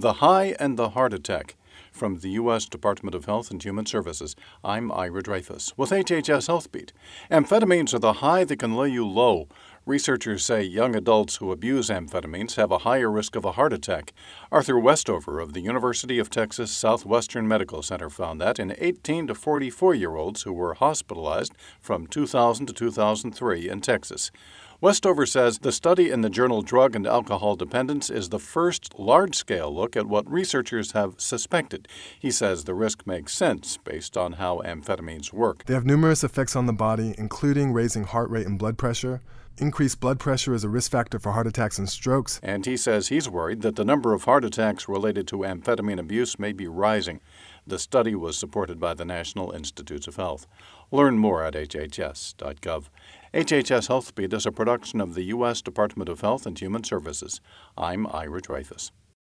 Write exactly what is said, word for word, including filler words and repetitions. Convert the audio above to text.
The High and the Heart Attack. From the U S Department of Health and Human Services, I'm Ira Dreyfus with H H S Health Beat. Amphetamines are the high that can lay you low. Researchers say young adults who abuse amphetamines have a higher risk of a heart attack. Arthur Westover of the University of Texas Southwestern Medical Center found that in eighteen to forty-four-year-olds who were hospitalized from two thousand to two thousand three in Texas. Westover says the study in the journal Drug and Alcohol Dependence is the first large-scale look at what researchers have suspected. He says the risk makes sense based on how amphetamines work. They have numerous effects on the body, including raising heart rate and blood pressure. Increased blood pressure is a risk factor for heart attacks and strokes. And he says he's worried that the number of heart attacks related to amphetamine abuse may be rising. The study was supported by the National Institutes of Health. Learn more at H H S dot gov. H H S Health Beat is a production of the U S Department of Health and Human Services. I'm Ira Dreyfus.